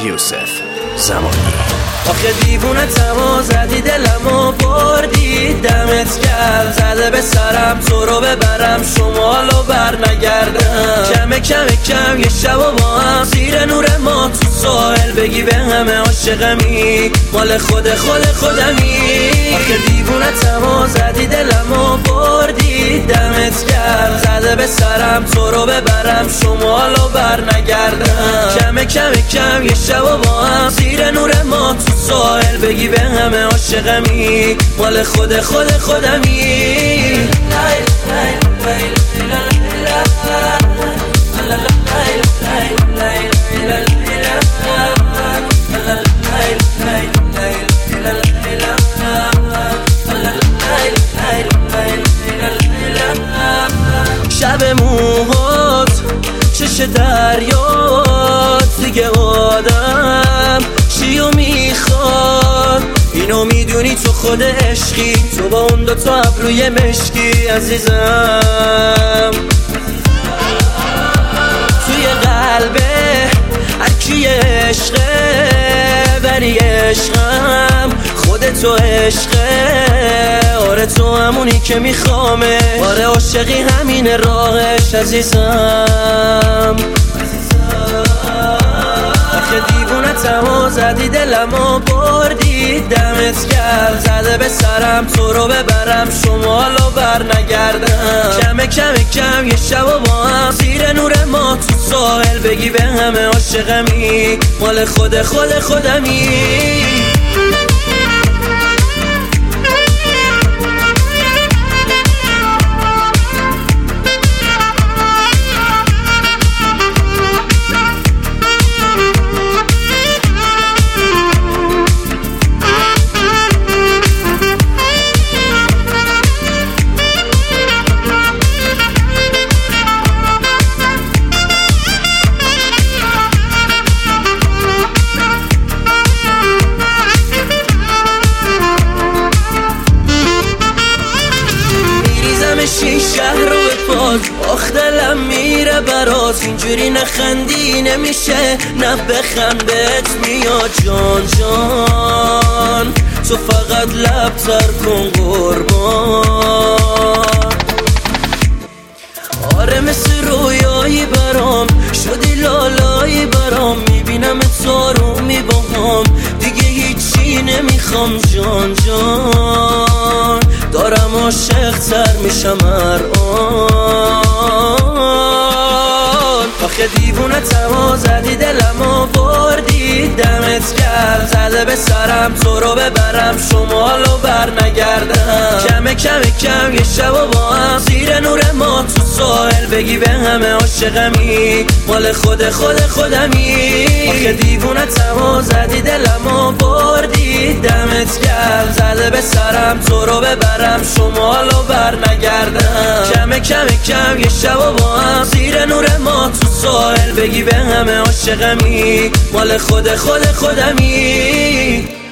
یوسف زمانی. آخه دیوونه تما زدی دلمو بردی، دمت گرم زده به سرم تو رو ببرم شمالو بر نگردم. کم یه شب و با هم زیر نور ما تو ساحل بگی به همه عاشقمی مال خودمی. آخه دیوونه تما زدی دلمو بردی، دمت گرم زده به سرم تو رو ببرم شمالو بر نگردم. کم یه شب و با هم زیر نور ما تو ساحل بگی به همه عاشقمی مال خودمی. شب موهات چش دریات دیگه آدم چیو میخواد، اینو میدونی تو خود عشقی، تو با اون دوتا ابروی مشکی عزیزم. توی قلبه هرکی عشقه ولی عشقم خودتو عشقه. آره تو همونی که میخوامه، آره عاشقی همین راهش عزیزم. آخه دیوونه تما زدی دلمو بردی، دمت گرم زده به سرم تو رو ببرم شمالو بر نگردم. کم یه شب و با هم زیر نور ما تو ساحل بگی به همه عاشقمی مال خودمی. شهر رو به پاک آخ دلم میره برات، اینجوری نخندی نمیشه نه بخند بهت میاد جان. تو فقط لب تر کن قربان. آره مثل رویایی برام شدی لالایی برام، میبینم تو میباهم دیگه هیچی نمیخوام جان. دارم عاشق تر میشم هر آن. آخه دیوونه تما زدی دلمو بردی، دمت گرم زده به سرم تو رو ببرم شمالو بر نگردم. کم یه شب و با هم زیر نور ما تو ساحل بگی به همه عاشقمی مال خودمی. آخه دیوونه تما زدی دلمو بردی، دمت گرم زده به سرم تو رو ببرم شمالو بر نگردم. کم یه شب و با هم زیر نور ما تو ساحل بگی به همه عاشقمی مال خودمی.